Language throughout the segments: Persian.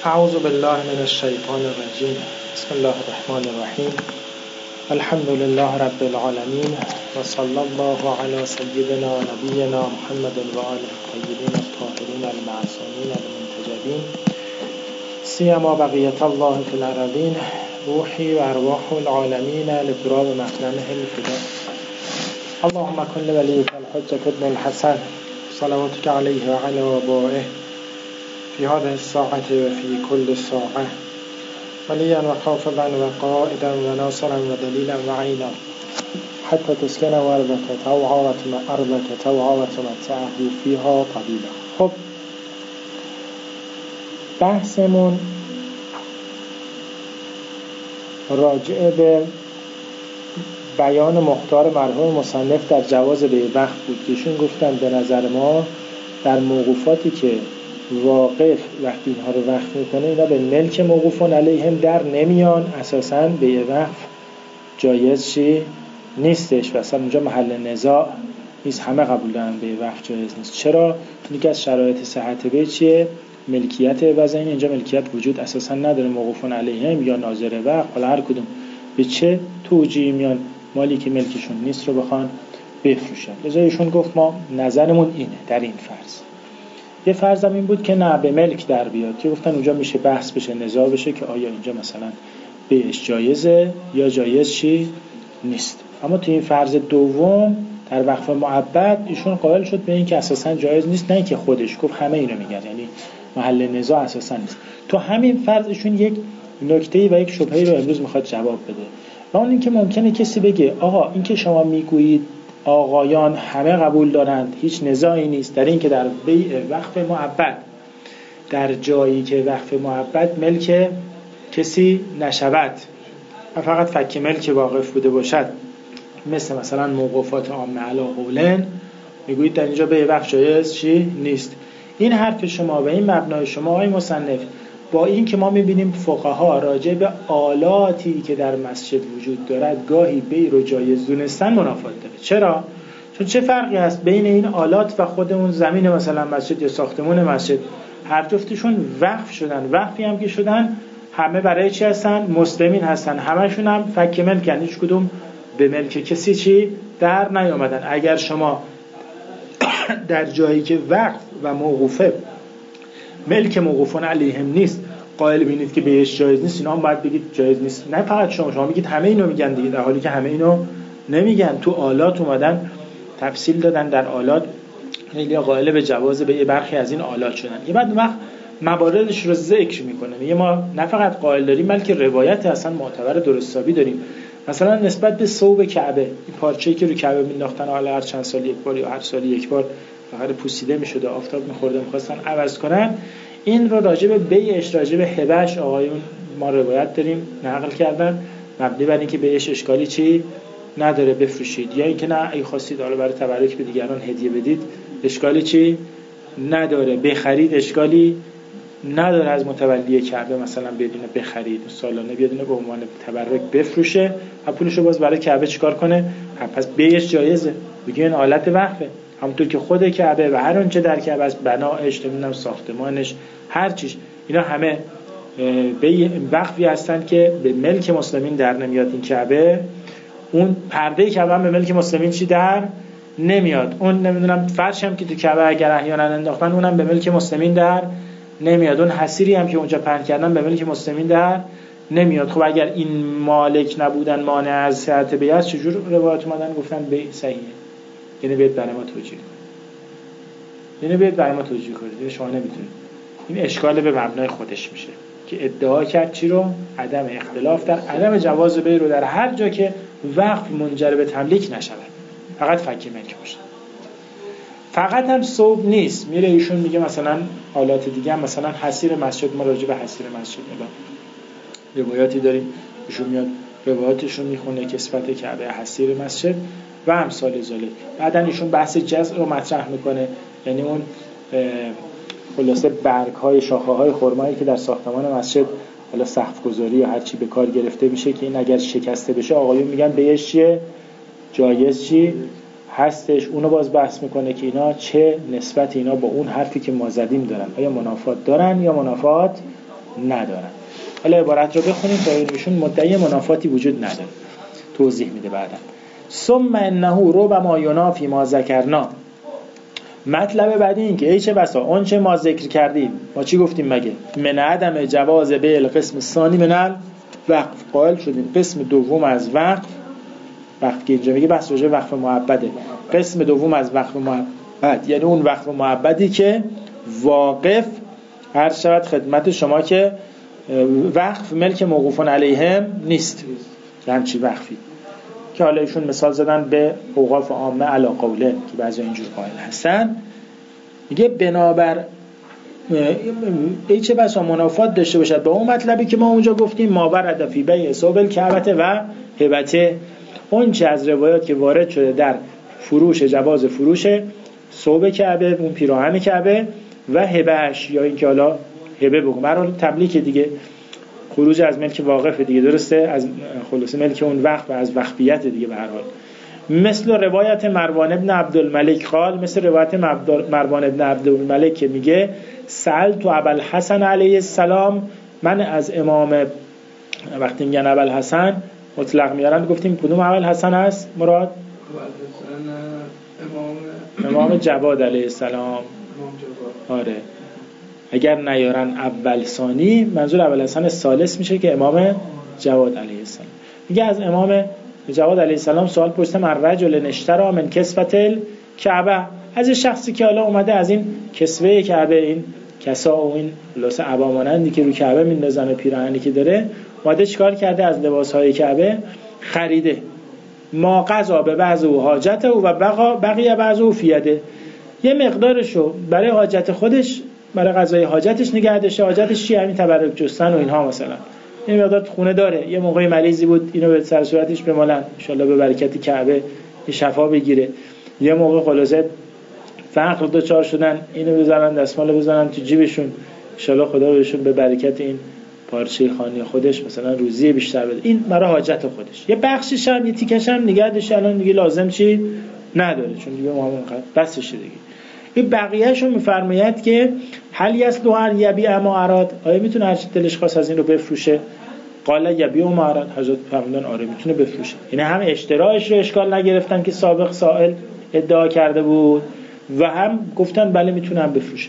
اعوذ بالله من الشیطان الرجیم. بسم الله الرحمن الرحیم. الحمد لله رب العالمین و صلی الله علی سیدنا و نبینا محمد و آله الطیبین الطاهرین المعصومین المنتجبین سیما بقیة الله فی الارضین روحی و ارواح العالمین لتراب مقدمه الفدا. اللهم کن لولیک الحجة ابن الحسن صلواتك علیه و علی آبائه في هذه الساعة وفي كل ساعة وليا وحافظا وقائدا وناصرا ودليلا وعينا حتى تسكن أرضك توعى وتمتعه فيها طويلا. خب بحثمون راجع به بیان مختار مرحوم مصنف در جواز بیع وقف بود که ایشون گفتن به نظر ما در موقوفاتی که واقف وقتی اینها رو وقف میکنه اینا به ملک موقوفون علیهم در نمیان، اساساً بیع وقف جایز نیستش و اصلا اونجا محل نزاع نیست، همه قبول دارن بیع وقف جایز نیست. چرا؟ یکی از شرایط صحت بیع چیه؟ ملکیت عوض. اینجا ملکیت وجود اساساً نداره، موقوفون علیهم یا ناظر وقف حالا هر کدوم به چه توجیهی میان مالی که ملکشون نیست رو بخوان بفروشن. لذا ایشون گفت ما نظرمون اینه در این فرض. یه فرضم این بود که نه به ملک در بیاد، که گفتن اونجا میشه بحث بشه، نزاع بشه که آیا اینجا مثلا بیعش جایزه یا جایز نیست. اما تو این فرض دوم در وقف معبد ایشون قائل شد به این که اساسا جایز نیست، نه اینکه خودش گفت، همه اینو میگن، یعنی محل نزاع اساسا نیست. تو همین فرض ایشون یک نکته‌ای و یک شبهه‌ای رو امروز میخواد جواب بده، و اون اینکه ممکنه کسی بگه آقا این که شما میگویید آقایان همه قبول دارند، هیچ نزاعی نیست در این که در بیع وقف معبد در جایی که وقف معبد ملک کسی نشود و فقط فک ملک واقف بوده باشد، مثلا موقوفات عامه علی قولن، میگویید در اینجا بیع وقف جایز نیست. این حرف شما و این مبنای شما آقای مصنف با این که ما میبینیم فقها راجع به آلاتی که در مسجد وجود دارد گاهی بیع رو جایز دونستن منافات داره. چرا؟ چون چه فرقی هست بین این آلات و خود اون زمین مثلا مسجد یا ساختمان مسجد؟ هر جفتشون وقف شدن، وقفی هم که شدن همه برای چی هستن؟ مسلمین هستن، همشون هم فک ملکن، هیچ کدوم به ملک کسی در نیامدن. اگر شما در جایی که وقف و موقوفه ملک موقوفون علیهم نیست قائل بینید که بهش جایز نیست، اینا هم باید بگید جایز نیست. نه فقط شما میگید همه اینو میگن دیگه، در حالی که همه اینو نمیگن. تو آلات اومدن تفصیل دادن، در آلات خیلی قائل به جواز به یه برخی از این آلات شدن. یه بعد وقت مواردش رو ذکر میکنه، میگه ما نه فقط قائل داریم بلکه روایت اصلا معتبر درستابی داریم. مثلا نسبت به ثوب کعبه، این پارچه‌ای که رو کعبه مینداختن حالا هر چند سال یک بار یا هر سال یک بار فقط پوسیده میشد، آفتاب میخورده، میخواستن عوض کنن، این رو راجع به بیعش، راجع به هبه‌اش آقایون ما روایت داریم نقل کردن، مبنی بر اینکه بیعش اشکالی نداره بفروشید، یا اینکه نه ای خواستید حالا برای تبرک به دیگران هدیه بدید اشکالی نداره، بخرید اشکالی نداره، از متولی کعبه مثلا بدونه بخرید سالانه بیادونه به عنوان تبرک بفروشه، پولشو باز برای کعبه چیکار کنه؟ پس بیعش جایزه، بگین آلت وقفه، همونطور که خود کعبه و هر آنچه در کعبه است، بناش، نمیدونم ساختمانش، هر چیز، اینا همه به وقفی هستن که به ملک مسلمین در نمیاد. این کعبه، اون پرده کعبه هم به ملک مسلمین در نمیاد، اون نمیدونم فرش هم که تو کعبه اگر احیانا انداختن اونم به ملک مسلمین در نمیاد، اون حصیری هم که اونجا پهن کردن به ملک مسلمین در نمیاد. خب اگر این مالک نبودن مانع از صحت بیع است، چجور روایت اومدن گفتن بیع صحیحه؟ یعنی بیت برای ما توجیه کنید، یعنی شما نمیتونید. این اشکال به مبنای خودش میشه که ادعا کرد چی رو؟ عدم اختلاف در عدم جواز بیع رو در هر جا که وقف منجر به تملیک نشود، فقط فک ملک باشه. فقط هم ثوب نیست، میره ایشون میگه مثلا حالات دیگه هم، مثلا حصیر مسجد، ما راجع به حصیر مسجد روایاتی داریم، ایشون میاد روایاتشون میخونه که صفت کعبه حصیر مسجد و امثال ذالک. بعدن ایشون بحث جزء رو مطرح میکنه، یعنی اون خلاصه برگ‌های شاخه‌های خرمایی که در ساختمان مسجد حالا سقف گذاری یا هر چی به کار گرفته میشه که این اگر شکسته بشه آقایون میگن بیعش چیه؟ جایز هستش. اونو باز بحث میکنه که اینا چه نسبت اینا با اون حرفی که ما زدیم دارن، آیا منافات دارن یا منافات ندارن. حالا عبارت رو بخونیم تا ایشون مدعی منافاتی وجود نداره، توضیح میده بعدا. ثم انه ربما ینافی ما ذکرنا. مطلب بعدی این که ای چه بسا اون چه ما ذکر کردیم، ما چی گفتیم مگه؟ من عدم جواز به القسم الثانی من الوقف، قائل شدیم قسم دوم از وقف که اینجا میگه بحث راجع وقف معبده، قسم دوم از وقف معبد یعنی اون وقف معبدی که واقف عرض شود خدمت شما که وقف ملک موقوفون علیهم نیست، همچی وقفی که حالا ایشون مثال زدن به اوقاف عامه علی قوله که بعضی اینجور قائل هستن. میگه بنابر ای چه بسا منافات داشته باشد با اون مطلبی که ما اونجا گفتیم، ما ورد فی بیع ثوب الکعبه و هبته، اون چه از روایات که وارد شده در فروش، جواز فروش ثوب کعبه، اون پیراهن کعبه و هبهش، یا این که حالا هبه بگم برای تملیک دیگه، خروج از ملک واقف دیگه، درسته، از خلاص ملک اون وقت و از وقفیت دیگه به هر حال. مثل روایت مروان ابن عبدالملک قال، مثل روایت مروان ابن عبدالملک که میگه سألت ابوالحسن علیه السلام، من از امام، وقتی میگن ابوالحسن مطلق میارن گفتیم کدوم ابوالحسن هست مراد؟ امام جواد علیه السلام. آره اگر نیارن اول ثانی منظور ابوالحسن ثالث میشه که امام جواد علیه السلام. میگه از امام جواد علیه السلام سوال پرسیدم الرجل اشتری من کسوة الکعبه، از شخصی که حالا اومده از این کسوه کعبه، این کسا و این لباس عبا مانندی که رو کعبه میندازن و پیراهنی که داره، اومده چیکار کرده؟ از لباسهای کعبه خریده. ما قضا به بعض و حاجته و بقیه بعض و فیده، یه مقدارشو برای حاجت خودش، برای قضای حاجتش نگه داشته. حاجتش چیه؟ همین تبرک جستن و اینها. مثلا این مقدار خونه داره، یه موقعی مریضی بود، اینو به سر صورتش بمالن ان شاءالله به برکت کعبه شفا بگیره. یه موقع خلاصه فقر دوچار شدن، اینو بزنن دستمال بزنن تو جیبشون، ان شاءالله خدا بهشون به برکت این پارچه خانی خودش مثلا روزی بیشتر بده. این برای حاجت خودش. یه بخشش هم، یه تیکش هم نگه داشته، الان دیگه لازم چی نداره، چون دیگه ما بسش دیگه. این بقیه‌شو میفرماید که هل یسلو هر یبیع ما اراد، آیا میتونه هر چی دلش خواست از این رو بفروشه؟ قال یبیع ما اراد، حضرت فرمودن آره میتونه بفروشه. یعنی هم اشتراش رو اشکال نگرفتن که سابق سائل ادعا کرده بود و هم گفتن بله میتونه هم بفروشه.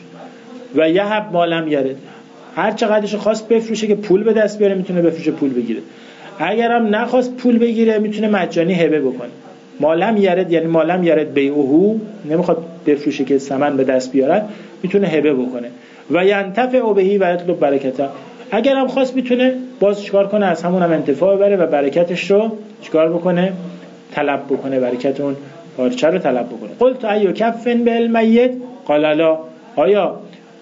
و یهب مالم یرد، هر چقدرش خواست بفروشه که پول به دست بیاره میتونه بفروشه، پول بگیره. اگر هم نخواست پول بگیره میتونه مجانی هبه بکنه. مالم یرد یعنی مالم یرد بیعهو، نمیخواد بفروشه که ثمن به دست بیارن، میتونه هبه بکنه. و ینتفع بهی و یطلب برکته، اگر هم خواست میتونه باز چیکار کنه؟ از همون هم انتفاع ببره و برکتش رو چیکار بکنه؟ طلب بکنه، برکت اون پارچه رو طلب بکنه. قلت ایو کفن بالمیت قال لا، آیا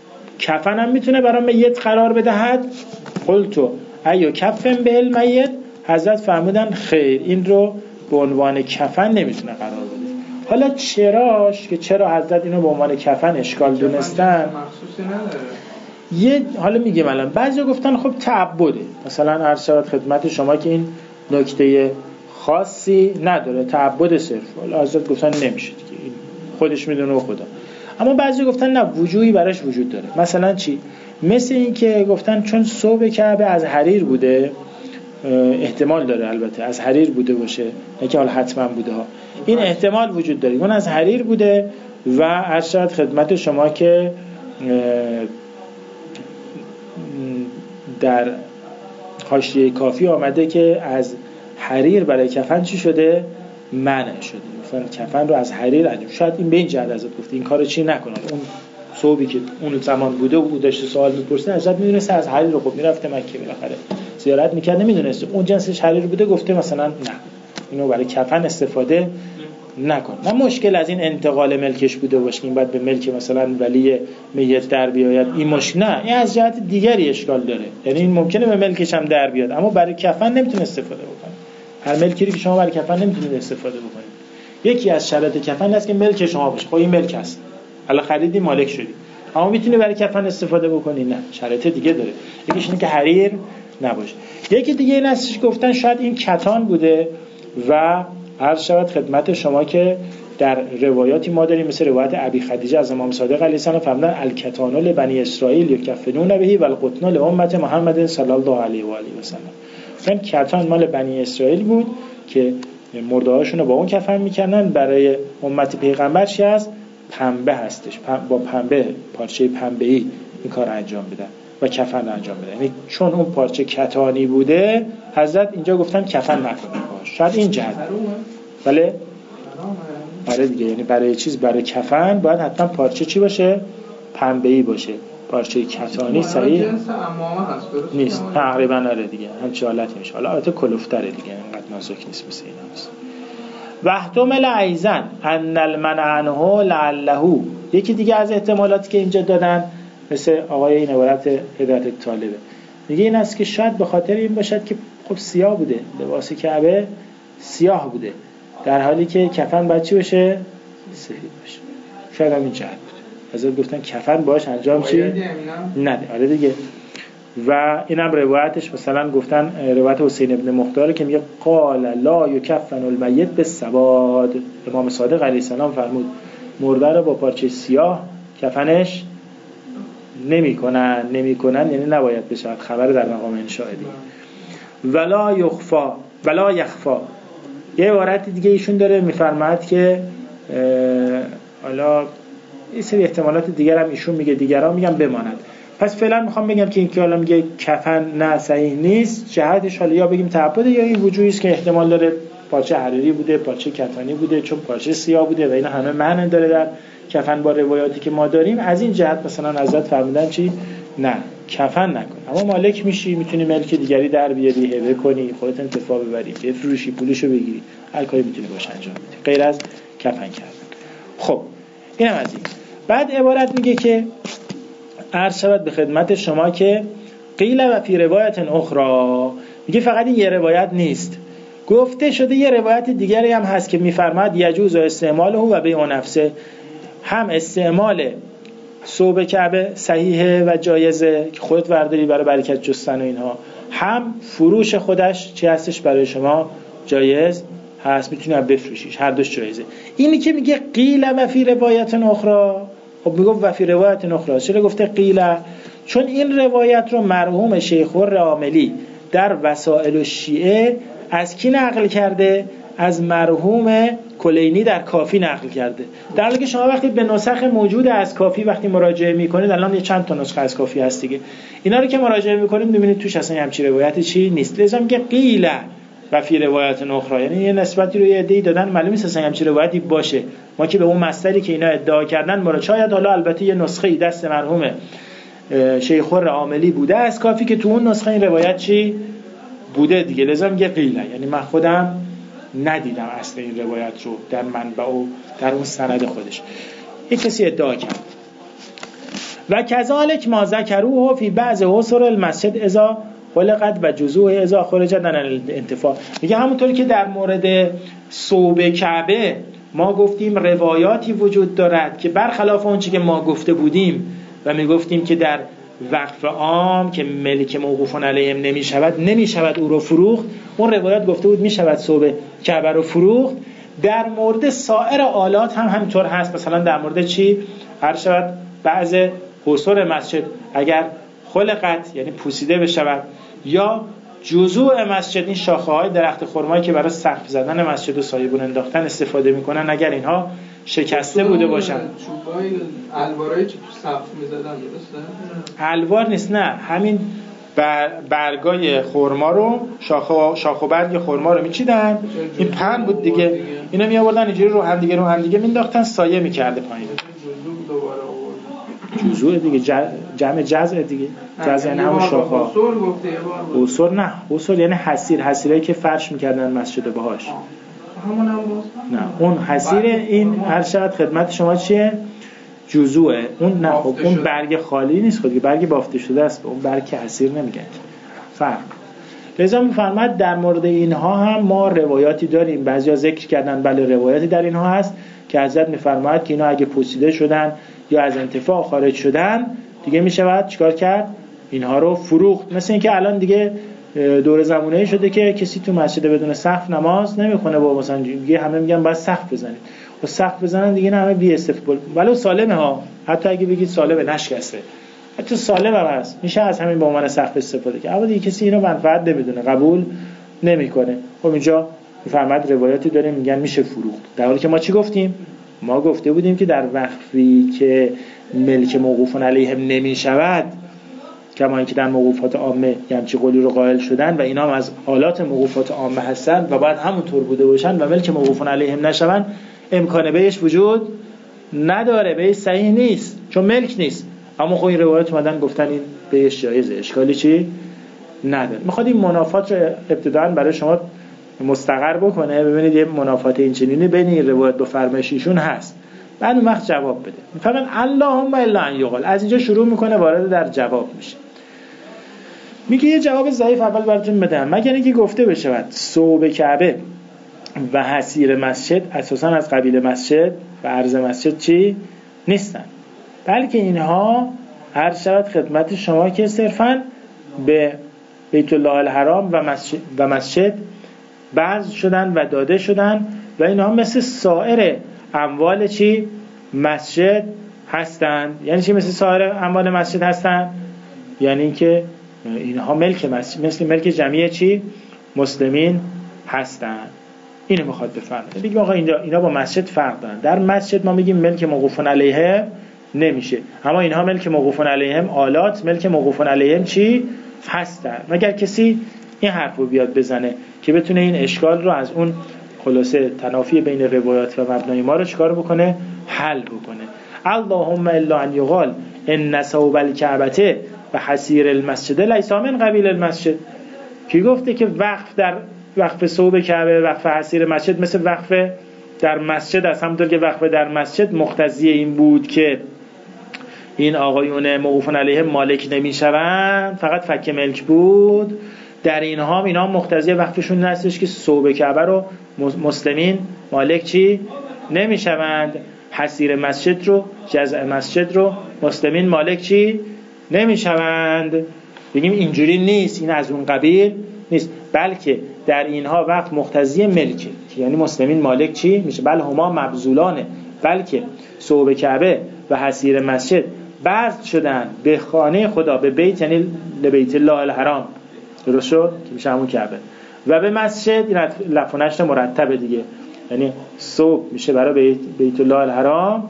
کفن هم میتونه برای میت قرار بدهد؟ قلت ایو کفن بالمیت، حضرت فرمودن خیر، این رو به عنوان کفن نمیتونه قرار بده. حالا چراش که چرا حضرت اینو به عنوان کفن اشکال دونستن مخصوصی نداره. حالا میگم الان بعضی گفتن خب تعبده، مثلا عرض شود خدمت شما که این نکته خاصی نداره، تعبد صرف. حالا حضرت گفتن نمیشه دیگه، این خودش میدونه و خدا. اما بعضی گفتن نه، وجوهی براش وجود داره. مثلا چی؟ مثل این که گفتن چون ثوب کعبه از حریر بوده، احتمال داره البته از حریر بوده باشه، نه که حالا حتما بوده ها، این احتمال وجود داره، اون از حریر بوده و عرض شود خدمت شما که در حاشیه کافی آمده که از حریر برای کفن چی شده؟ منع شده. مثلا کفن رو از حریر انجام، شاید این به این جهت ازت گفته این کارو چی نکنه. اون ثوبی که اون زمان بوده و او داشته سوال می‌پرسه، ازت میدونسته از حریر رو، خب میرفته مکه بالاخره زیارت میکرد، نمیدونسته اون جنسش حریر بوده، گفته مثلا نه اینو برای کفن استفاده نکن. نه مشکل از این انتقال ملکش بوده باشه که این بعد به ملک مثلا ولی میت در بیاید، این مشکل نه، این از جهت دیگری اشکال داره. یعنی این ممکنه به ملکش هم در بیاد اما برای کفن نمیتونه استفاده بکنه. هر ملکی که شما برای کفن نمیتونید استفاده بکنید. یکی از شرایط کفن هست که ملک شما باشه. خب این ملک هست، الان خریدی مالک شدی، اما میتونی برای کفن استفاده بکنی؟ نه، شرایط دیگه داره. یکیش اینه که حریر نباشه. یکی دیگه این هستش گفتن شاید این کتان بوده و عرض شود خدمت شما که در روایاتی ما داریم مثل روایت ابی خدیجه از امام صادق علیه السلام فرمودن الکتان لبنی اسرائیل یکفنون به و القطن لامت محمد صلی الله علیه و آله و سلم. این کتان مال بنی اسرائیل بود که مرده‌هاشون رو با اون کفن می‌کردن. برای امت پیغمبر چی هست؟ پنبه هستش، با پنبه، پارچه پنبه‌ای این کار انجام بدن و کفن انجام بدن. یعنی چون اون پارچه کتانی بوده حضرت اینجا گفتن کفن نکنه باش. شاید این جهت. بله؟ آره دیگه، یعنی برای برای کفن باید حتما پارچه چی باشه؟ پنبه‌ای باشه. پارچه کتانی صحیح جنس عمامه هست درست نیست. تقریبا آره دیگه، همچین حالتی میشه. حالا البته کلوفتره دیگه، اینقدر نازک نیست مثل اینا نیست. واحتمل ایزن ان المنع عنه لعله. یکی دیگه از احتمالاتی که اینجا دادن مثل آقای این عبارت هدایت طالبه، میگه این است که شاید به خاطر این باشد که خب سیاه بوده، لباس کعبه سیاه بوده، در حالی که کفن باید چی باشه؟ سفید باشه. شاید هم این جهت بود. حضرت گفتن کفن باش انجام چی؟ نده. آره دیگه. و اینم روایتش مثلا گفتن روایت حسین ابن مختار که میگه قال لا یکفن المیت بالسواد. امام صادق علیه السلام فرمود مرده رو با پارچه سیاه کفنش نمیکنن یعنی نباید بشه، خبر در مقام انشاء دیگه. ولا یخفا. یه عبارت دیگه ایشون داره میفرماید که حالا این سری احتمالات دیگر هم ایشون میگه، دیگران میگن بماند. پس فعلا میخوام بگم که این که حالا میگه کفن نه صحیح نیست، جهتش حالا یا بگیم تعبده یا این وجوهی است که احتمال داره پارچه حریری بوده، پارچه کتانی بوده، چون پارچه سیاه بوده و اینا همه معنی داره در کفن با روایاتی که ما داریم. از این جهت مثلا حضرت فرمودن چی؟ نه کفن نکن، اما مالک میشی، میتونی ملک دیگری در بیاری، هبه کنی، خودت انتفاع ببری، بفروشی، پولشو بگیری، هر کاری میتونی باش انجام بدی غیر از کفن کردن. خب اینم از این. بعد عبارت میگه که عرض شود به خدمت شما که قیل و فی روایت اخرى، میگه فقط این یه روایت نیست، گفته شده یه روایت دیگری هم هست که میفرماد یجوز استعماله و بیع نفسه. هم استعمال ثوب کعبه صحیحه و جایزه که خودت ورداری برای برکت جستن و اینها، هم فروش خودش چی هستش برای شما جایز هست، میتونی هم بفروشیش، هر دوش جایزه. اینی که میگه قیل و فی روایت اخرى، خب میگه و فی روایت اخرى، چرا گفته قیل؟ چون این روایت رو مرحوم شیخ الراملی در وسائل الشیعه از کی نقل کرده؟ از مرحوم کلینی در کافی نقل کرده. در حالی که شما وقتی به نسخ موجود از کافی وقتی مراجعه میکنید، الان یه چند تا نسخه از کافی هست دیگه، اینا رو که مراجعه میکنید میبینید توش اصلا همچین روایتی چی نیست. لذا میگه قیل و فی روایت اخرى، یعنی یه نسبتی رو یه عده‌ای دادن، معلومه نیست اصلا همچین روایتی باشه. ما که به اون مصدری که اینا ادعا کردن مراجعه، شاید حالا البته یه نسخه دست مرحوم شیخ الراملی بوده از کافی که تو اون نسخه این روایت چی بوده دیگه. لذا میگه قیل، یعنی من خودم ندیدم اصل این روایت رو در منبع و در اون سند خودش. یک کسی ادعا کرد. و کذالک ما ذکروه فی بعض حصر المسجد اذا خلقت و جزوه اذا خرجت عن الانتفاع. میگه همونطوری که در مورد ثوب کعبه ما گفتیم روایاتی وجود دارد که برخلاف اون چیزی که ما گفته بودیم و میگفتیم که در وقف عام که ملک موقوفون علیهم نمیشود او رو فروخت، اون روایت گفته بود میشود ثوب کعبه رو فروخت. در مورد سایر آلات هم همینطور هست. مثلا در مورد چی؟ هر شود بعض حصور مسجد اگر خلقت یعنی پوسیده بشود، یا جزوع مسجد، این شاخه های درخت خرمایی که برای سقف زدن مسجد و سایبون انداختن استفاده میکنن، اگر اینها شکسته بوده باشن، چوبای الوارایی که تو سقف میزدن، درسته؟ الوار نیست، نه، همین برگای خرما رو، شاخ و برگ خرما رو میچیدن، این پهن بود دیگه، اینا می آوردن اینجوری رو هم دیگه مینداختن، سایه میکرده پایین. جزوه دیگه، جمع جزء دیگه، جزء یعنی همون شاخه. حصور نه، حصور یعنی حصیرایی که فرش میکردن مسجد باهاش. همون هم نه، اون حصیر، این هر شب خدمت شما چیه؟ جزوه. اون نه، خب اون برگ خالی نیست، خودی برگ بافته شده است، اون برگ که حصیر نمیگن، فرق. لذا میفرماد در مورد اینها هم ما روایاتی داریم، بعضیا ذکر کردن بله روایاتی در اینها هست که حضرت میفرماد که اینا اگه پوسیده شدن یا از انتفاع خارج شدن دیگه میشود چیکار کرد؟ اینها رو فروخت. مثل اینکه الان دیگه دور زمانه‌ای شده که کسی تو مسجد بدون سقف نماز نمیخونه، با مثلا دیگه همه میگن باید سقف بزنید. با سقف بزنن دیگه نه همه بی استفاده، ولو سالمه ها، حتی اگه بگید سالمه نشکسته، حتی سالم هم هست، میشه از همین به عنوان سقف استفاده کرد، اما دیگه کسی اینو منفعت نمیدونه، قبول نمیکنه. خب اینجا میفرماد روایاتی داره میگن میشه فروخت، در حالی که ما چی گفتیم؟ ما گفته بودیم که در وقفی که ملک موقوف علیهم نمیشود، کما اینکه در موقوفات عامه همچین قولی رو قائل شدن و اینا هم از آلات موقوفات عامه هستن و باید همونطور بوده باشن و ملک موقوف علیهم نشون، امکان بیعش وجود نداره، بیعش صحیح نیست چون ملک نیست. اما خب این روایت اومدن گفتن این بیعش جایزه، اشکالی چی نداره. میخواد این منافات رو ابتداً برای شما مستقر بکنه، ببینید یه منافات این چنینی بین این روایت با فرمایشیشون هست، بعد اون وقت جواب بده. میفهمن اللهم الا ان یقال، از اینجا شروع میکنه وارد در جواب میشه. میگه یه جواب ضعیف اول براتون بدم، مگر اینکه گفته بشه ثوب کعبه و حصیر مسجد اساسا از قبیل مسجد و عرض مسجد چی نیستن، بلکه اینها هر شود خدمت شما که صرفاً به بیت الله الحرام و مسجد بعض شدن و داده شدن و اینها مثل سایر اموال چی مسجد هستند. یعنی چی مثل سایر اموال مسجد هستند؟ یعنی که اینها ملک مسجد، مثل ملک جمعی چی مسلمین هستند. اینو میخواد بفهمه. بگیم آقا اینا با مسجد فرق دارن. در مسجد ما میگیم ملک موقوفون علیه نمیشه، اما اینها ملک موقوفون علیهم آلات ملک موقوفون علیهم چی هستن. مگر کسی این حرف رو بیاد بزنه که بتونه این اشکال رو از اون خلاصه تنافی بین روایات و مبنای ما رو چکار بکنه؟ حل بکنه. اللهم الا ان یقال ان ثوب الکعبه و حصیر المسجد لیس من قبیل المسجد. کی گفته که وقف ثوب کعبه وقف حصیر مسجد مثل وقف در مسجد است؟ همونطور که وقف در مسجد مقتضی این بود که این آقایون موقوفون علیه مالک نمیشوند، فقط فک ملک بود، در اینها هم اینا مقتضی وقفشون نستش که ثوب کعبه رو مسلمین مالک چی نمیشوند، حصیر مسجد رو جزء مسجد رو مسلمین مالک چی نمیشوند. بگیم اینجوری نیست، این از اون قبیل نیست، بلکه در اینها وقت مقتضی ملکه، یعنی مسلمین مالک چی میشه، بل هما مبذولانه، بلکه ثوب کعبه و حصیر مسجد بذل شدن به خانه خدا، به بیت یعنی لبیت الله الحرام، درست شد که میشه همون کعبه، و به مسجد این لف و نشر مرتبه دیگه، یعنی ثوب میشه برای بیت الله الحرام،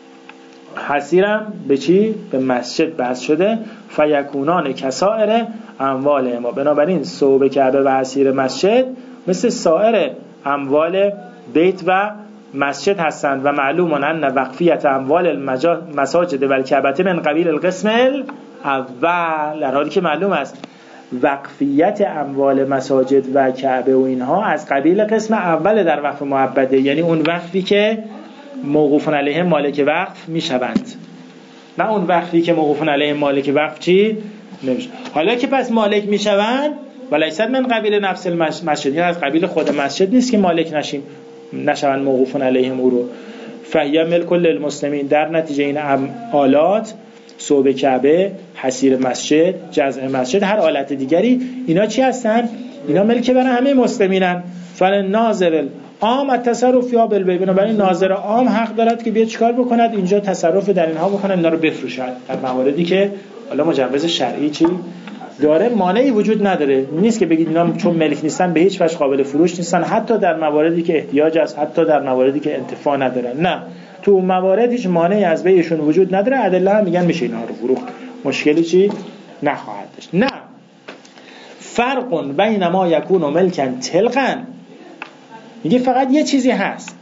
حصیرم به چی؟ به مسجد بذل شده، فیکونان کسائر اموال ما. بنابراین ثوب کعبه و حصیر مسجد مثل سایر اموال بیت و مسجد هستند و معلوم ان وقفیت اموال المساجد و الکعبه من قبیل القسم الاول، در حالی که معلوم است وقفیت اموال مساجد و کعبه و اینها از قبیل قسم اول در وقف معبده، یعنی اون وقفی که موقوفون علیه مالک وقف میشوند، نه اون وقفی که موقوفون علیه مالک وقف چی نمیشه. حالا که پس مالک میشوند ولیست من قبیل نفس المسجد، یعنی از قبیل خود مسجد نیست که مالک نشوند موقوفون علیهم او رو، فهیه ملک للمسلمین. در نتیجه این آلات ثوب کعبه، حصیر مسجد، جزء مسجد، هر آلت دیگری، اینا چی هستن؟ اینا ملک برای همه مسلمینن. فلناظر العام التصرف فیها بالبیع، بنابراین ناظر عام حق دارد که بیاد چیکار بکند؟ اینجا تصرف در اینها بکند، اینا رو بفروشد در مواردی که حالا مجوز شرعی چی داره، مانعی وجود نداره. نیست که بگید اینا چون ملک نیستن به هیچ وجه قابل فروش نیستن، حتی در مواردی که احتیاج است، حتی در مواردی که انتفاع ندارن، نه، تو موارد هیچ مانعی از بیعشون وجود نداره. ادله هم میگن میشه اینا رو فروخت، مشکلی چی نخواهد داشت. نه، فرق بین ما یکون ملکن تلقا، میگه فقط یه چیزی هست،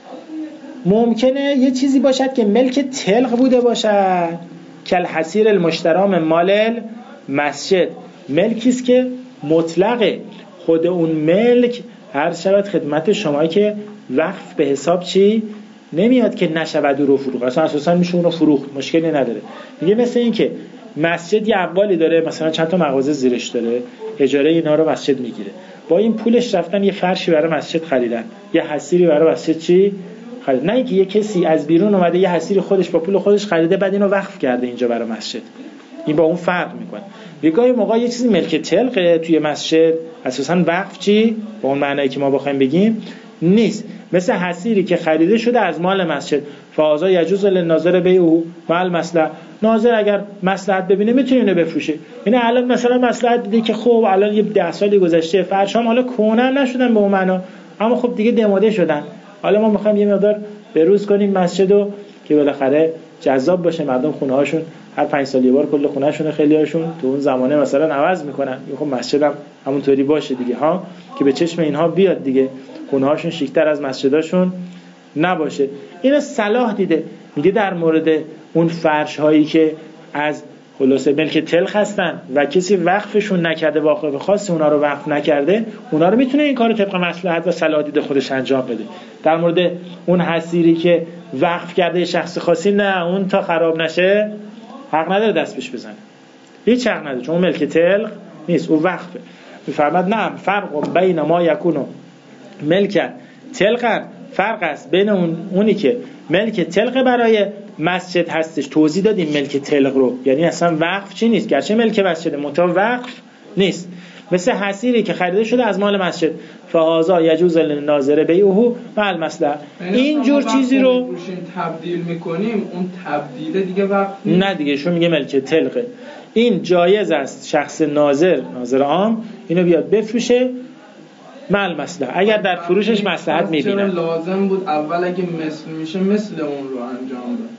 ممکنه یه چیزی باشد که ملک تلق بوده باشد، کل حصیر المشترام مال مسجد، ملکی است که مطلقه، خود اون ملک هر شود خدمت شما که وقف به حساب چی نمیاد که نشود رو فروخت، اصلا اساسا میشه اون رو فروخت، مشکلی نداره. میگه مثل این که مسجد یه اموالی داره، مثلا چند تا مغازه زیرش داره، اجاره اینا رو مسجد میگیره، با این پولش رفتن یه فرشی برای مسجد خریدن، یه حصیری برای مسجد چی خرید، نه اینکه یه کسی از بیرون اومده یه حصیری خودش با پول خودش خریده بعد اینو وقف کرده اینجا برای مسجد. این با اون فرق میکنه. یه موقع یه چیزی ملک تلقه توی مسجد، اساسا وقف چی با اون معنایی که ما بخوایم بگیم نیست. مثل حصیری که خریده شده از مال مسجد، فهذا یجوز للناظر بیعه مع المصلحه. ناظر اگر مصلحت ببینه میتونه اینو بفروشه. یعنی الان مثلا مصلحت دیده که خب الان یه 10 سالی گذشته فرشام حالا کهنه نشدن به اون معنا، اما خب دیگه دموده شدن، حالا ما میخوایم یه مقدار بروز کنیم مسجدو که بالاخره جذاب باشه، مردم خونه هاشون هر 5 سال یه بار کل خونه هاشون خیلی هاشون تو اون زمانه مثلا عوض میکنن، خب مسجد هم همونطوری باشه دیگه ها، که به چشم اینها بیاد دیگه، خونه هاشون شیک‌تر از مسجداشون نباشه. اینو صلاح دیده. میگه در مورد اون فرش هایی که از خلاصه ملک تلخ هستن و کسی وقفشون نکرده، واقعه خاصی اونا رو وقف نکرده، اونا رو میتونه این کارو طبق مصلحت و صلاح دیده خودش انجام بده. در مورد اون حصیری که وقف کرده شخص خاصی، نه، اون تا خراب نشه حق نداره دست بهش بزنه، هیچ حق نداره، چون ملک تلخ نیست، اون وقفه. میفرماد نه فرق بین ما یکونو ملک تلخ، فرق است بین اونی که ملک تلخ برای مسجد هستش، توضیح دادیم ملک تلخ رو، یعنی اصلا وقف چی نیست، گرچه ملک مسجد منتها وقف نیست، مثل حصیری که خریده شده از مال مسجد، فهذا یجوز للناظر بیعه مع المصلحه. این جور چیزی رو تبدیل میکنیم، اون تبدیل دیگه وقف نیست. نه دیگه، شو میگه ملک تلخه، این جایز است شخص ناظر عام اینو بیاد بفروشه مع المصلحه، اگر در فروشش مصلحت میبینه. لازم بود اول اگه مثل میشه مثل اون رو انجام بده.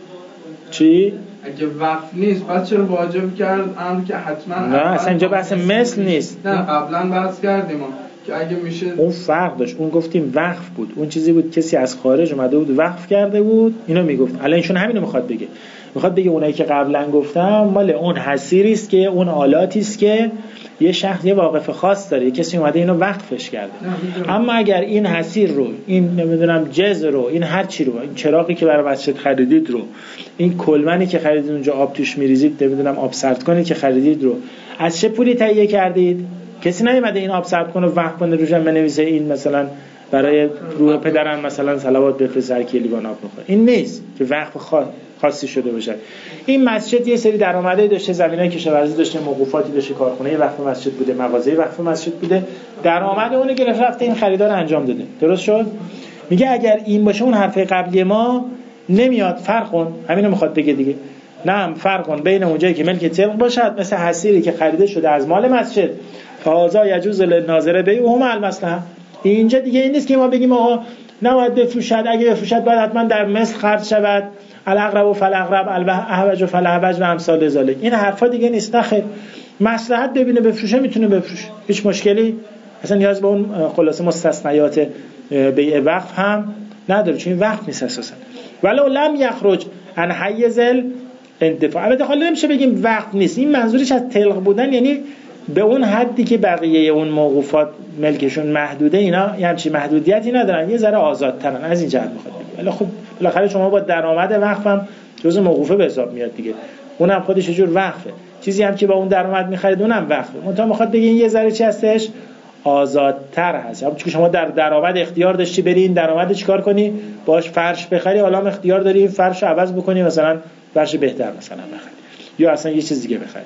چی؟ اگه وقف نیست پس چرا واجب کرد امر که حتما؟ نه اصلا اینجا بحث مثل نیست. نه قبلا بحث کردیم که اگه میشه، اون فرق داشت، اون گفتیم وقف بود، اون چیزی بود کسی از خارج اومده بود وقف کرده بود، اینو میگفت. الان ایشون همینو میخواد بگه اونایی که قبلا گفتم مال اون حصیری است که اون آلاتی است که یه شخص یه واقف خاص داره، کسی اومده اینو وقفش کرده. اما اگر این حصیر رو، این نمیدونم جز رو، این هر چی رو، این چراغی که برای مسجد خریدید رو، این کلمنی که خریدید اونجا آب توش میریزید، نمیدونم آب سرد کنی که خریدید رو، از چه پولی تهیه کردید؟ کسی نیومده این آب سرد کنه و وقف کنه روش بنویسه این مثلا برای روح پدرم مثلا صلوات بفرست هر کی لیوان آب بخوره. این نیست که وقف خاصی شده باشه. این مسجد یه سری درآمدی داشته، زمینای کشاورزی داشته، موقوفاتی داشته، کارخونه وقف مسجد بوده، مغازه وقف مسجد بوده، درآمد اون گرفت رفته این خریدار انجام داده. درست شد؟ میگه اگر این باشه اون حرف قبلی ما نمیاد. فرقون همینو میخواد بگه دیگه. نه فرقون بین اونجایی که ملک تلق باشد مثل حصیری که خریده شده از مال مسجد، فهذا یجوز للناظر بیعه مع المصلحه. اینجا دیگه این نیست که ما بگیم آقا نباید بفروشد، اگه بفروشد باید حتما در مثل خرج شود، الاقرب و فالاقرب، الاحوج و فالاحوج و امثال ذلک. این حرفا دیگه نیست. نخیر، مصلحت ببینه بفروشه میتونه بفروشه، هیچ مشکلی اصلا نیاز به اون خلاصه مستثنیات بیع وقف هم نداره، چون این وقف نیست اساسا. ولو لم یخرج عن حیز الانتفاع. البته حالا نمیشه بگیم وقف نیست، این منظورش از تلق بودن یعنی به اون حدی که بقیه اون موقوفات ملکشون محدوده، اینا یه همچین محدودیتی ندارن، یه ذره آزادترن، از این جهت میخواد بگه. ولی خب بالاخره شما با درآمد وقف هم جزء موقوفه به حساب میاد دیگه، اونم خودش یه جور وقفه، چیزی هم که با اون درآمد میخرید اونم وقفه. منتها میخواد بگه این یه ذره چی هستش، آزادتر هست. همون چون شما در درآمد اختیار داشتی بری این درآمد چیکار کنی، باش فرش بخری، حالا هم اختیار داری این فرش رو عوض بکنی، مثلا فرش بهتر مثلا بخری یا اصلا یه چیز دیگه بخری.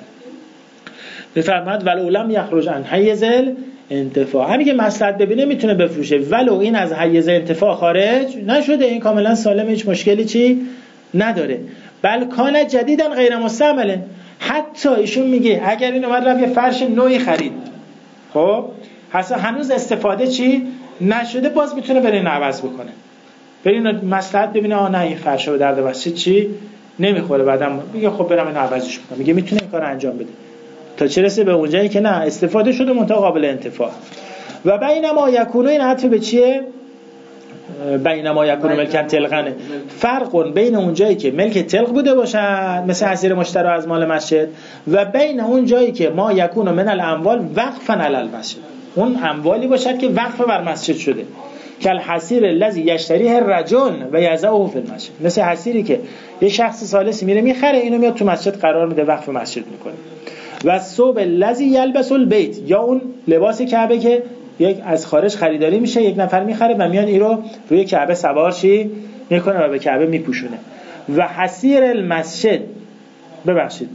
بفرماد ولو لم یخرج عن حیز الانتفاع، همین که مصلحت ببینه میتونه بفروشه، ولو این از حیز انتفاع خارج نشده، این کاملا سالم، هیچ مشکلی چی نداره. بل کان جدیدن غیر مستعمل، حتی ایشون میگه اگر این اومد رفت یه فرش نوعی خرید، خب هنوز استفاده چی نشده، باز میتونه بره این عوض بکنه، برین مصلحت ببینه نه این فرش به درد مسجد چی نمیخوره، بعدم میگه خب برم اینو عوضش کنم، میگه میتونه این کارو انجام بده تا چه رسه به اونجایی که نه استفاده شده منتها قابل انتفاع. و بینما یکونو، این حتی به چیه؟ بینما یکونو ملکن تلقنه، فرق بین اونجایی که ملک تلق بوده باشد مثل حصیر مشتری از مال مسجد، و بین اون جایی که ما یکونو من الاموال وقفا علی المسجد، اون اموالی باشد که وقف بر مسجد شده، که الحصیر الذی یشتریه الرجل و یضعه فی المسجد، مثل حصیری که یه شخص ثالثی میره میخره، اینو میاد تو مسجد قرار میده، وقف مسجد میکنه. و ثوب الذی یلبس البیت، یا اون لباس کعبه که یک از خارج خریداری میشه، یک نفر میخره و میاد این رو روی کعبه سوار شی میکنه و به کعبه میپوشونه. و حصیر المسجد، ببخشید،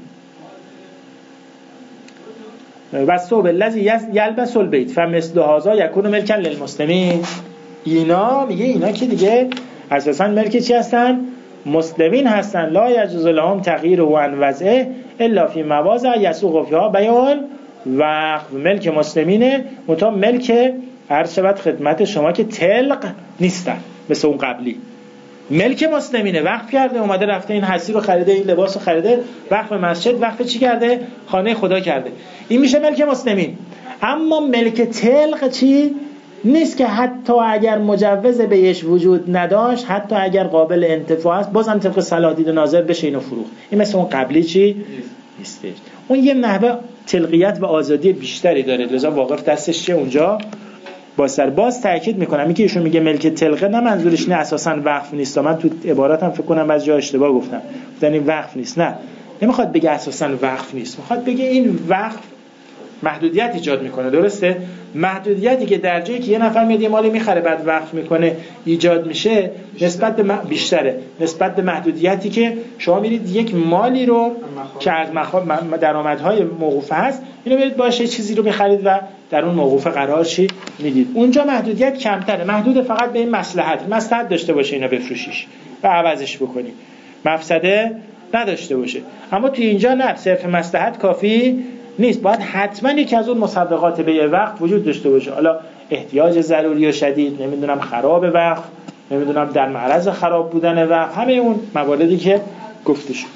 و ثوب الذی یلبس البیت فمثل هذا یکون ملکا للمسلمین. اینا میگه اینا که دیگه اساسا ملک چی هستن؟ مسلمین هستن. لا یجوز لهم تغییر عن وضعه الا فی مواضع یسوغ فیها بیان وقف. ملک مسلمینه، منتها ملک عرض شود خدمت شما که تلق نیستن مثل اون قبلی. ملک مسلمینه، وقف کرده، اومده رفته این حصیر رو خریده، این لباس رو خریده، وقف مسجد، وقف چی کرده؟ خانه خدا کرده. این میشه ملک مسلمین. اما ملک تلق چی؟ نیست که حتی اگر مجوز بهش وجود نداشت، حتی اگر قابل انتفاع است، بازم طبق صلاح دید ناظر بشه اینو فروخت. این مثل اون قبلی چی؟ نیستش. اون یه نحوه تلقیت و آزادی بیشتری داره، لذا واقف دستش چه اونجا باز تاکید میکنم اینکه ایشون میگه ملک تلقه نه منظورش نه اساسا وقف نیست. من تو عباراتم فکر کنم بعضی جا اشتباه گفتم، یعنی وقف نیست. نه، نمیخواد بگه اساسا وقف نیست، میخواد بگه این وقف محدودیت ایجاد میکنه. درسته؟ محدودیتی که در جایی که یه نفر میاد یه مالی میخره بعد وقف میکنه ایجاد میشه نسبت به بیشتره نسبت به محدودیتی که شما میرید یک مالی رو که از درآمدهای موقوفه هست اینو میرید باشه چیزی رو میخرید و در اون موقوفه قرار شی میدید. اونجا محدودیت کمتره، محدود فقط به این مصلحت داشته باشه اینا بفروشیش و عوضش بکنی، مفسده نداشته باشه. اما تو اینجا نه، صرف مصلحت کافی نیست، باید حتما یکی از اون مسبقات بیع وقت وجود داشته باشه. حالا احتیاج ضروری و شدید، نمیدونم خراب وقت، نمیدونم در معرض خراب بودن وقت، همه اون مواردی که گفته شد.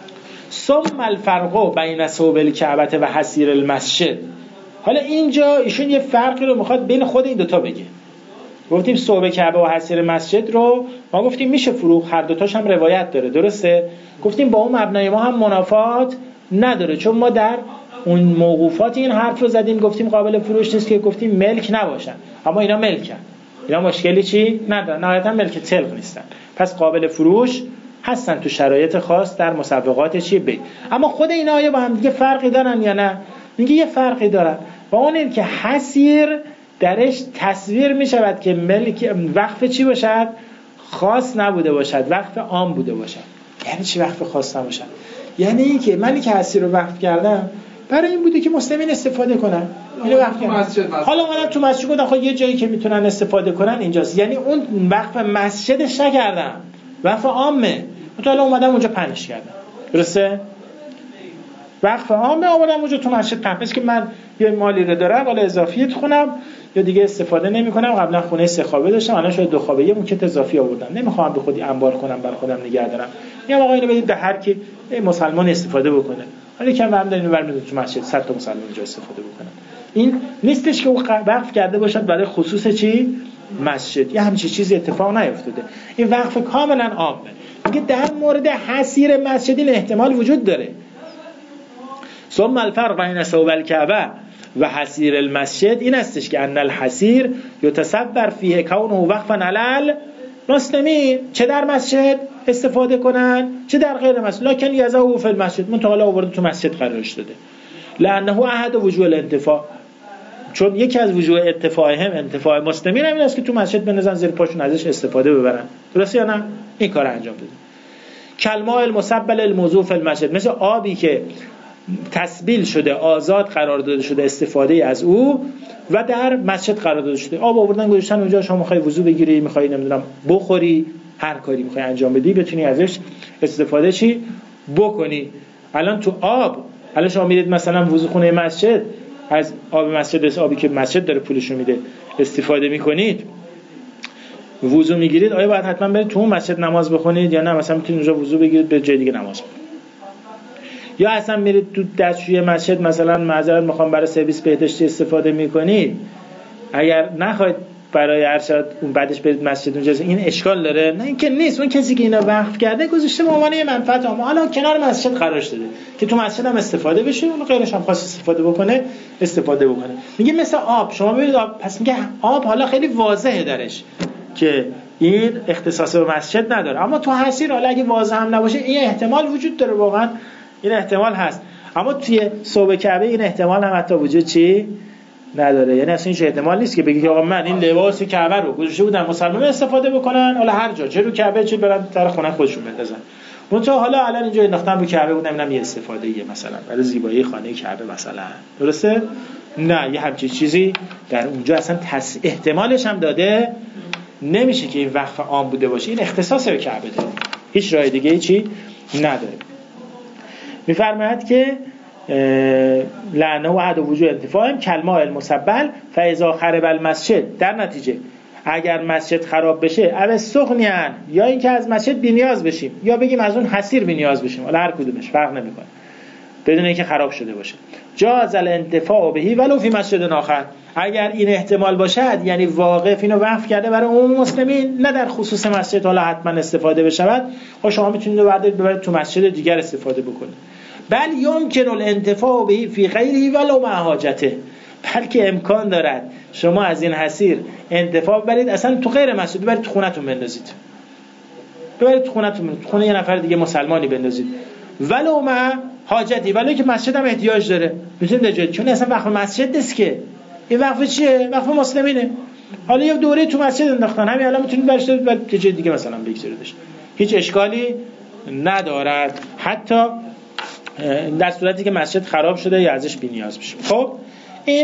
ثم الفرق بین ثوب الکعبه و حصیر المسجد. حالا اینجا ایشون یه فرقی رو میخواد بین خود این دوتا بگه. گفتیم ثوب کعبه و حصیر مسجد رو ما گفتیم میشه فروخت، هر دوتاش هم روایت داره. درسته؟ گفتیم با اون مبنای ما هم منافات نداره، چون ما در اون موقوفات این حرف رو زدیم، گفتیم قابل فروش نیست که گفتیم ملک نباشن، اما اینا ملکن، اینا مشکلی چی ندارن، نهایتا ملک تلق نیستن، پس قابل فروش هستن تو شرایط خاص در مسابقات چی بی. اما خود اینا آیا با هم دیگه فرقی دارن یا نه؟ میگه یه فرقی دارن، و اون این که حصیر درش تصویر میشود که ملک وقف چی باشد؟ خاص نبوده باشد، وقف عام بوده باشد. یعنی چی وقف خاص نباشد؟ یعنی این که منی که حصیر رو وقف کردم برای این بوده که مسلمین استفاده کنن، اینو وقف کردم. حالا اومدم تو مسجد گفتم خب یه جایی که میتونن استفاده کنن اینجاست، یعنی اون وقف مسجدش نکردم، وقف عامه. حالا اومدم اونجا پنش کردم. درسته؟ وقف عامه اومدم اونجا تو مسجد پنش که من یه مالی رو دارم حالا اضافیت خونم یا دیگه استفاده نمی‌کنم، قبلا خونه 3 خوابه داشتم الان شاید 2 خوابه، یه موکت اضافی آوردم، نمیخوام به خودی انبار کنم بر خودم نگه دارم، میگم آقا اینو بدید به هر کی مسلمان استفاده بکنه. حالا کم هم دارین برمی‌دارید تو مسجد 100 تا مسلمان اینجا استفاده بکنن. این نیستش که او وقف کرده باشد برای خصوص چی؟ مسجد. یه همچین چیزی اتفاق نیفتاده. این وقف کاملا عامه. میگه در مورد حصیر مسجد این احتمال وجود داره. ثم الفرق بین ثوب الکعبه و حصیر المسجد این استش که ان الحصیر یتصور فیه کونه وقفا علی المسلمین، چه در مسجد استفاده کنن چه در غیر مسجد، لکن یزعو فی المسجد، من حالا آورده تو مسجد قرارش داده، لانه احد وجوه الانتفاع، چون یکی از وجوه انتفاع مسلمین همین است که تو مسجد بنزن زیر پاشون ازش استفاده ببرن. درسته یا نه؟ این کار انجام بده. کلماء المسبل الموضوع فی المسجد، مثل آبی که تسبیل شده، آزاد قرار داده شده استفاده از او و در مسجد قرار داده شده، آب آوردن گذاشتن اونجا، شما میخوای وضو بگیری، میخوای نمیدونم بخوری، هر کاری میخوای انجام بدی بتونی ازش استفاده چی بکنی. الان تو آب، الان شما میرید مثلا وضوخونه مسجد، از آب مسجد، آبی که مسجد داره پولشو میده استفاده میکنید، وضو میگیرید، آیا باید حتما برید تو مسجد نماز بخونید یا نه مثلا میتونید اونجا وضو بگیرید به جای دیگه نماز بخونید؟ یا اصلا میرید تو دستشویی مسجد مثلا معذرت میخوام برای سرویس بهداشتی استفاده میکنید، اگر نخواید برای ارشاد اون بعدش برید مسجد اونجا، این اشکال داره؟ نه، این که نیست. اون کسی که اینا وقف کرده گذاشته به عنوان یه منفعت عامه، حالا کنار مسجد قرارش داده که تو مسجد هم استفاده بشه، اون غیرش هم خاص استفاده بکنه استفاده بکنه. میگه مثل آب، شما ببینید آب، پس میگه آب حالا خیلی واضحه درش که این اختصاص به مسجد نداره، اما تو حصیر حالا اگه واضح هم نباشه این احتمال وجود داره، واقعا این احتمال هست. اما توی ثوب کعبه این احتمال هم حتی وجود چی نداره، یعنی اصلا این احتمال نیست که بگی آقا من این لباس کعبه رو گذاشته بودم مسلمان استفاده بکنن، حالا هر جا چه رو کعبه چه برن در خونه خودشون بندازن. منتها حالا الان اینجا انداختن رو کعبه بودم اینم یه استفاده ایه مثلا برای زیبایی خانه کعبه مثلا، درسته؟ نه، یه همچین چیزی در اونجا اصلا احتمالش هم داده نمیشه که این وقف عام بوده باشه، این اختصاص به کعبه داره، هیچ راه دیگه چی نداره. میفرماید که لعنه و عد و وجوه انتفاع کلمه المسبل فاذا خرب المسجد، در نتیجه اگر مسجد خراب بشه او سغنیان، یا اینکه از مسجد بی‌نیاز بشیم یا بگیم از اون حسیر بی‌نیاز بشیم، حالا هر کدومش فرق نمیکنه، بدون اینکه خراب شده باشه. جاز الانتفاع بهی ولو فی مسجد آخر، اگر این احتمال باشد، یعنی واقف اینو وقف کرده برای عموم مسلمین، نه در خصوص مسجد حالا حتما استفاده بشود، خب شما میتونید ببرید تو مسجد دیگر استفاده بکنید. بل یمکن الانتفاع بهی فی غیره ولو مع حاجته، بلکه امکان دارد شما از این حسیر انتفاع ببرید اصلا تو غیر مسجد، ببرید تو خونتون بندازید، ببرید تو خونتون، تو خونه یه نفر دیگه مسلمانی بندازید، ولو مع حاجتی، ولی که مسجد هم احتیاج داره میتونید بجید، چون اصلا وقف مسجد نیست که، این وقف چیه؟ وقف مسلمینه. حالا یه دوره تو مسجد انداختن، همین الان میتونید برش و جای دیگه مثلا بگذاریدش، هیچ اشکالی ندارد، حتی در صورتی که مسجد خراب شده یا ازش بی‌نیاز بشه. خب این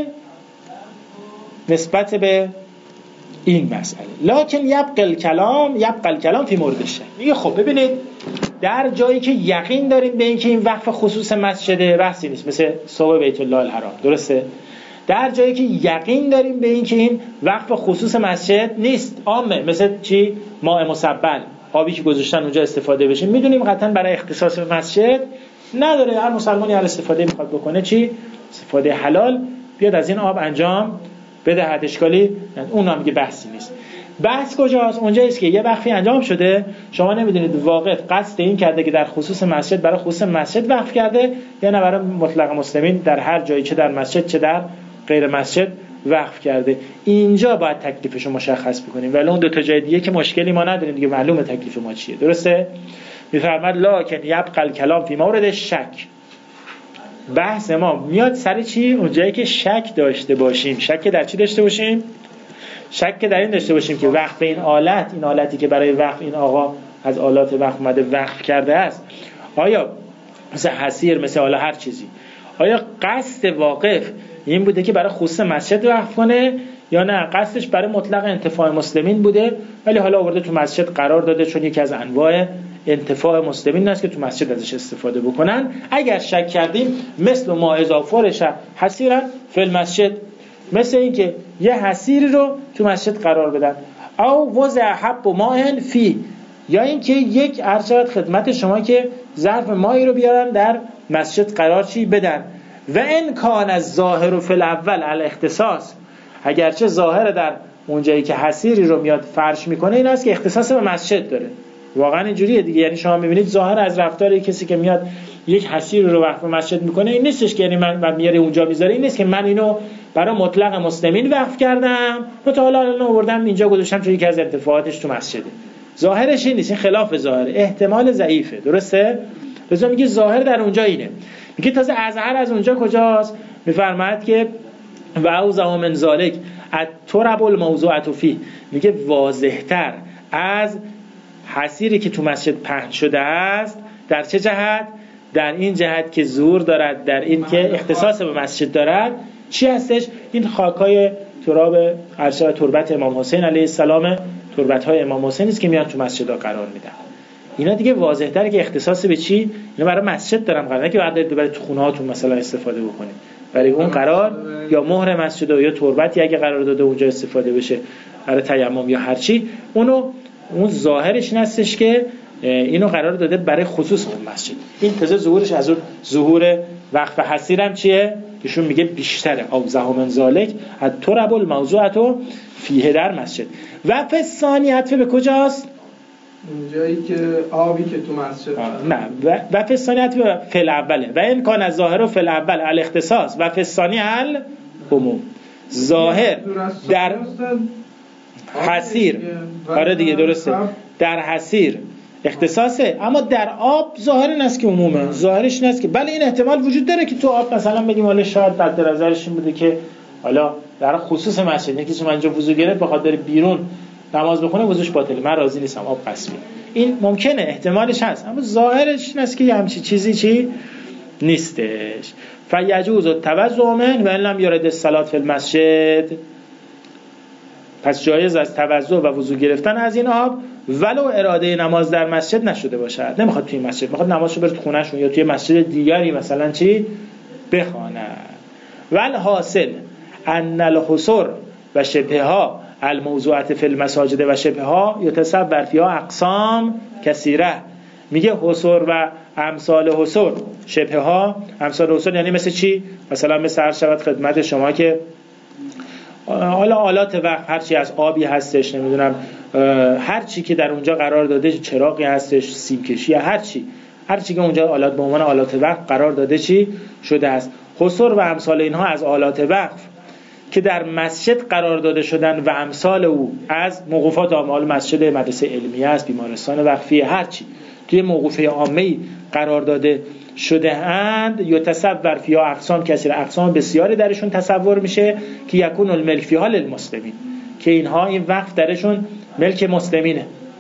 نسبت به این مسئله. لکن یبقى الکلام فی مورد الشک. میگه خب ببینید در جایی که یقین داریم به این که این وقف خصوص مسجده، بحثی نیست، مثل صوب بیت الله الحرام، درسته؟ در جایی که یقین داریم به این که این وقف خصوص مسجد نیست، عامه، مثل چی؟ ماء مسبل، آبی که گذاشتن اونجا استفاده بشه، میدونیم قطعا برای اختصاص به مسجد نداره، هر مسلمانی هر استفاده میخواد بکنه چی؟ استفاده حلال بیاد از این آب انجام بدهد، اشکالی اون هم میگه بحثی نیست. بحث کجاست؟ اونجایی است که یه وقفی انجام شده، شما نمیدونید واقف قصد این کرده که در خصوص مسجد برای خصوص مسجد وقف کرده یا نه برای مطلق مسلمین در هر جایی، چه در مسجد چه در غیر مسجد وقف کرده. اینجا باید تکلیفش رو مشخص بکنیم، ولی اون دو تا جای دیگه که مشکلی ما نداریم دیگه، معلومه تکلیف ما چیه، درسته؟ میفرماد لکن یبقى الکلام فی مورد شک، بحث ما میاد سر چی؟ اونجایی که شک داشته باشیم. شک در چی داشته باشیم؟ شک در این داشته باشیم که وقف این آلت، این آلتی که برای وقف این آقا از آلات وقف اومده وقف کرده است، آیا مثل حسیر، مثل حالا هر چیزی، آیا قصد واقف این بوده که برای خصوص مسجد وقف کنه یا نه قصدش برای مطلق انتفاع مسلمین بوده ولی حالا آورده تو مسجد قرار داده چون یکی از انواع انتفاع مسلمین است که تو مسجد ازش استفاده بکنن. اگر شک کردیم مثل ما اضافرش حسیرا فی المسجد، مثل این که یه حسیری رو تو مسجد قرار بدن، او وضع حب و ماء فی، یا این که یک ارشد خدمت شما که ظرف مایی رو بیارن در مسجد قرار چی بدن. و ان کان الظاهر فی الاول الاختصاص، اگرچه ظاهر در اونجایی که حسیری رو میاد فرش میکنه این است که اختصاص به مسجد داره، واقعا اینجوریه دیگه، یعنی شما میبینید ظاهر از رفتار کسی که میاد یک حسیر رو وقف مسجد میکنه این نیستش که یعنی من میاره اونجا میذاره، این نیست که من اینو برای مطلق مسلمین وقف کردم متعالی الان آوردم اینجا گذاشتم چون یکی از انتفاعاتش تو مسجده. ظاهرش این نیست، این خلاف ظاهر، احتمال ضعیفه، درسته؟ لذا میگه ظاهر در اونجا اینه. میگه تازه اظهر از اونجا کجاست؟ میفرماید که و اوزا من ذالک الترب الموضوعه فی، میگه واضح‌تر از حسیری که تو مسجد پهن شده است در چه جهت؟ در این جهت که ظهور دارد در این که اختصاص به مسجد دارد. چی هستش؟ این خاکای تراب عرشه و تربت امام حسین علیه السلام، تربت‌های امام حسین است که میان تو مسجدها قرار میدن. اینا دیگه واضح‌تره که اختصاص به چی؟ اینا برای مسجد دارن قرار، نه که برای تو خونه‌هاتون مثلا استفاده بکنید. برای اون قرار یا مهر مسجد یا تربتی اگه قرار داده اونجا استفاده بشه برای تیمم یا هر چی، اون ظاهرش این هستش که اینو قرار داده برای خصوص اون مسجد. این تازه ظهورش از اون ظهور وقف حسیر هم چیه؟ ایشون میگه بیشتره. او زهمن ذالک الترب الموضوعه فیه در مسجد. و فثانی عطف به کجاست؟ اونجایی که آبی که تو مسجد نه و فثانی عطف به فعل اوله. و این کان از ظاهر و فعل اول الاختصاص و فثانی العموم. ظاهر در حسیر، آره دیگه درسته، در حسیر اختصاصه، اما در آب ظاهر این است که عمومه، ظاهرش این است که بله این احتمال وجود داره که تو آب مثلا بگیم حالا شاید در نظرش این بوده که حالا در خصوص مسجد یکی چون اینجا وضو گرفت بخواد بره بیرون نماز بخونه وضوش باطله، من راضی نیستم آب قسمی، این ممکنه احتمالش هست، اما ظاهرش این است که همچی چیزی چی نیستش. فیجوز التوضؤ من و ان لم یرد الصلاة فی المسجد، پس جایز از توضؤ و وضو گرفتن از این آب ولو اراده نماز در مسجد نشده باشد. نمیخواد توی مسجد، میخواد نمازشو بره تو خونه‌شون یا توی مسجد دیگری مثلا چی بخواند. والحاصل ان الحصر و شبهها الموضوعات فی المساجد و شبهها یتصور فیها اقسام کثیره. میگه حصر و امثال حصر، شبهها امثال حصر یعنی مثل چی؟ مثلا مثل هر شود خدمت شما که حالا آلات وقت هر چی از آبی هستش، نمیدونم هر چی که در اونجا قرار داده، چراغی هستش، سیم کشی، هر چی که اونجا آلات به عنوان آلات وقت قرار داده چی شده است. حصر و امثال اینها از آلات وقف که در مسجد قرار داده شدن و امثال او از موقوفات عامه، مسجد، مدرسه علمیه است، بیمارستان وقفی، هر چی توی موقوفه عامه قرار داده شده اند یتصور فیها اقسام کثیره، اقسام بسیاری درشون تصور میشه که یکون الملک فیها للمسلمین، که اینها این وقف درشون ملک مسلمینه.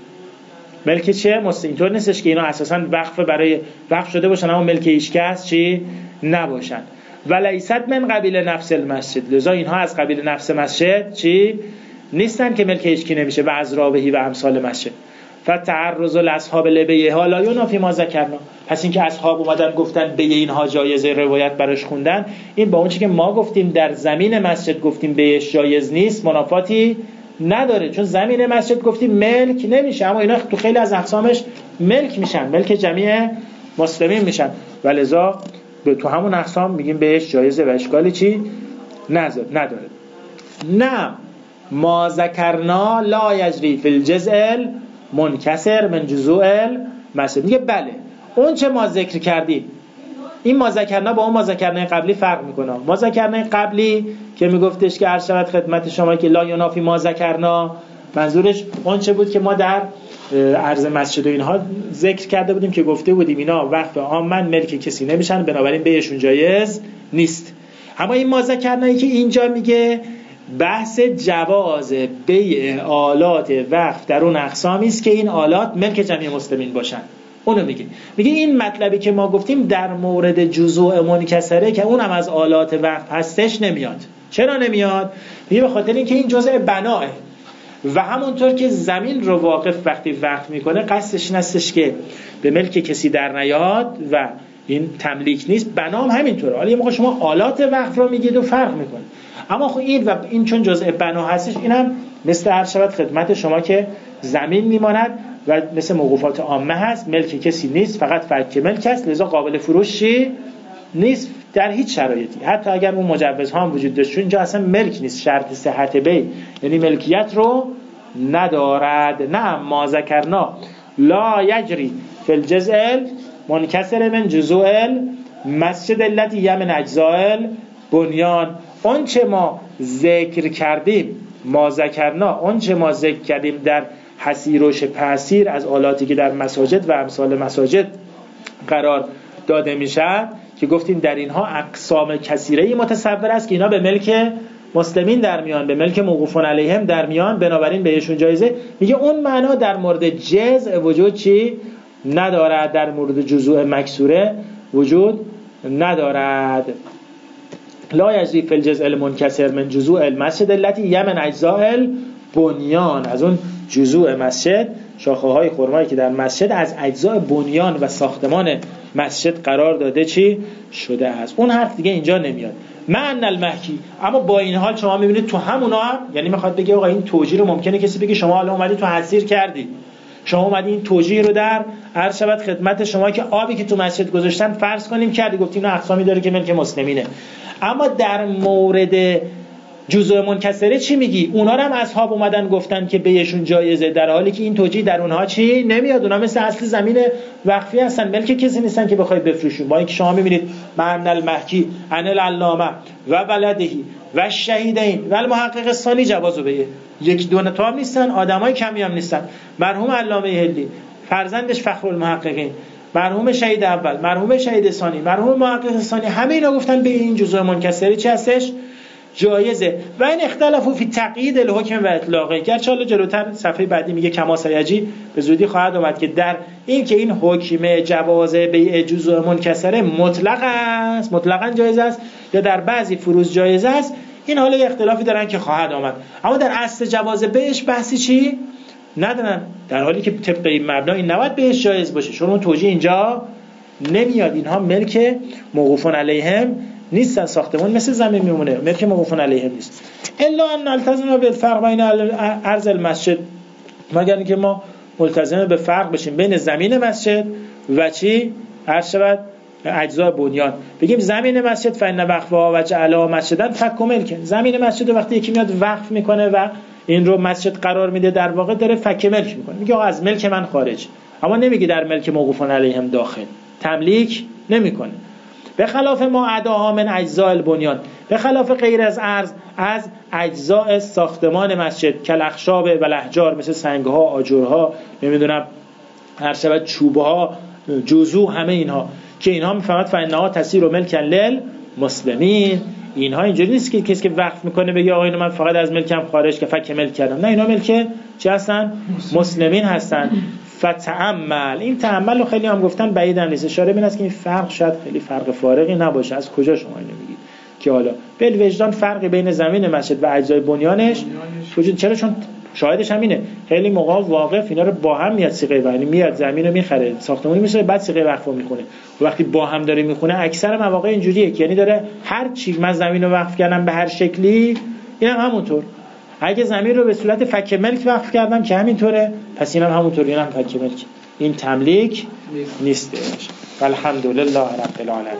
ملک چه؟ مسلم. اینطور نیستش که اینا اساساً وقف برای وقف شده باشن اما ملک هیچ کس چی نباشن. ولیست من قبیل نفس المسجد، لذا اینها از قبیل نفس مسجد چی نیستن که ملک هیچ کی نمیشه. و از رابهی و امثال مسجد فتعرض الاصحاب لبیها لا ینافی ما ذکرنا. پس اینکه اصحاب اومدن گفتن به اینها جایزه روایت براش خوندن، این با اون چیزی که ما گفتیم در زمین مسجد گفتیم بهش جایز نیست منافاتی نداره، چون زمین مسجد گفتیم ملک نمیشه، اما اینا تو خیلی از اقسامش ملک میشن، ملک جمعی مسلمین میشن، ولذا تو همون اقسام میگیم بهش جایزه و اشکالی چی نداره. نه ما ذکرنا لا یجری فی الجزء منکسر من جزوء المسجد. میگه بله اون چه ما ذکر کردیم، این ما ذکرنا با اون ما ذکرنا قبلی فرق میکنه. ما ذکرنا قبلی که میگفتش که عرض شود خدمت شما که لا ینافی ما ذکرنا، منظورش اون چه بود که ما در عرض مسجد و اینها ذکر کرده بودیم که گفته بودیم اینا وقف عامن ملک کسی نمیشن، بنابراین بهشون جایز نیست. اما این ما ذکرنایی که اینجا میگه بحث جواز بیع آلات وقف در اون اقسامی است که این آلات ملک جمعی مسلمین باشن. اونو میگه این مطلبی که ما گفتیم در مورد جزوء منکسره که اونم از آلات وقف هستش نمیاد. چرا نمیاد؟ میگه به خاطر اینکه این جزء بناه و همونطور که زمین رو واقف وقتی وقف میکنه قصدش نستش که به ملک کسی در نیاد و این تملیک نیست، بنام همینطوره. حالا یه موقع شما آلات وقف رو میگید و فرق میکنه، اما خب این چون جزء بنا هستش اینم مثل هر شود خدمت شما که زمین میماند و مثل موقوفات عامه هست، ملک کسی نیست، فقط فک ملک است، لذا قابل فروشی نیست در هیچ شرایطی، حتی اگر اون مجوزها هم وجود داشت، چون اینجا اصلا ملک نیست، شرط صحت بیع یعنی ملکیت رو ندارد. نه ما ذکرنا لا یجری فی الجزء منکسر من جزوء المسجد التي یمن اجزاء البنیان. اون چه ما ذکر کردیم، ما ذکرنا اون چه ما ذکر کردیم در حسیر و شبه از آلاتی که در مساجد و امثال مساجد قرار داده میشد که گفتیم در اینها اقسام کثیره‌ای متصور است که اینا به ملک مسلمین در میان، به ملک موقوفون علیهم در میان، بنابراین بهشون جایزه. میگه اون معنا در مورد جزء وجود چی ندارد، در مورد جزوء مکسوره وجود ندارد. لا یجری فی الجزء المنکسر من جزوء المسجد التي یمن اجزاء البنیان. از اون جزوء مسجد، شاخه های خرمایی که در مسجد از اجزاء بنیان و ساختمان مسجد قرار داده چی شده است. اون حرف دیگه اینجا نمیاد. معنی المحکی. اما با این حال شما میبینید تو همونا هم، یعنی میخواد بگه آقا این توجیه رو ممکنه کسی بگه شما حالا اومدی تو حسیر کردی، شما اومدی این توجیه رو در عرض شود خدمت شما که آبی که تو مسجد گذاشتن فرض کنیم کردی، گفتیم نه اقسامی داره که ملک مسلمینه. اما در مورد جزء منکسره چی میگی؟ اونا رو هم اصحاب اومدن گفتن که بهشون جایزه، در حالی که این توجیه در اونها چی نمیاد. اونا مثل اصل زمین وقفی هستن، ملک کسی نیستن که بخوای بفروشون. با اینکه شما میبینید معنی المحکی عن العلامه و بلدهی و شهیدین و المحقق ثانی جوازو بگه، یک دو تا هم نیستن، آدمای کمی هم نیستن. مرحوم علامه هلی، فرزندش فخرالمحققین، مرحوم شهید اول، مرحوم شهید ثانی، مرحوم محقق ثانی، همه اینا گفتن به این جزء منکسره چی هستش جایزه. و این اختلافو فی تقیید الحکم و اطلاقه. گرچه حالا جلوتر صفحه بعدی میگه کما سیجی، به زودی خواهد اومد که در این که این حکم جواز بیع جزء منکسره مطلق است، مطلقاً جایز است، یا در بعضی فروز جایز است، این حالا اختلافی دارن که خواهد آمد، اما در اصل جواز بهش بحثی چی ندارن، در حالی که طبق این مبنا این نباید بهش جایز باشه، چون اون توجیه اینجا نمیاد. اینها ملک موقوفون علیهم نیستن، ساختمون مثل زمین میمونه، ملک موقوفون علیهم نیست. الا ان نلتزم بالفرق بین ارض المسجد، مگر اینکه ما ملتزم به فرق بشیم بین زمین مسجد و چی هر شود اجزای بنیان. بگیم زمین مسجد فإن وقفها و جعلها مسجدا فک ملک، زمین مسجد وقتی یکی میاد وقف میکنه و این رو مسجد قرار میده، در واقع داره فک ملک میکنه، میگه از ملک من خارج، اما نمیگه در ملک موقوفون علیهم داخل، تملیک نمیکنه. به خلاف ما عداها من اجزاء البنیان، به خلاف غیر از ارز از اجزاء ساختمان مسجد، کالاخشاب و الاحجار، مثل سنگها، آجرها، نمیدونم هر شب چوبها، جزو، همه اینها که اینها میفهمد فإنها تسیر ملکا للمسلمین. اینها اینجوری نیست که کسی که وقف میکنه بگه آقا اینو من فقط از ملکم خارج که فک ملک کردم، نه، اینا ملک چی هستن؟ مسلمین هستن. فتأمل، این تأمل رو خیلی هم گفتن بعید نیست، اشاره به این است که این فرق شاید خیلی فرق فارقی نباشه. از کجا شما اینو میگید که حالا بالوجدان فرقی بین زمین مسجد و اجزای بنیانش وجود؟ چرا؟ چون شاهدش هم اینه خیلی موقع واقف اینا رو با هم میاد صیغه وقف، میاد زمین رو میخره، ساختمونی میسازه، بعد صیغه وقف میخونه. وقتی با هم داره میخونه اکثر مواقع اینجوریه که یعنی داره هر چی من زمین رو وقف کردم به هر شکلی، اینم همونطور. اگه زمین رو به صورت فک ملک وقف کردم که همینطوره، پس اینم همونطور، اینم فک ملک. این تملیک نیستش. الحمدلله رب العالمین.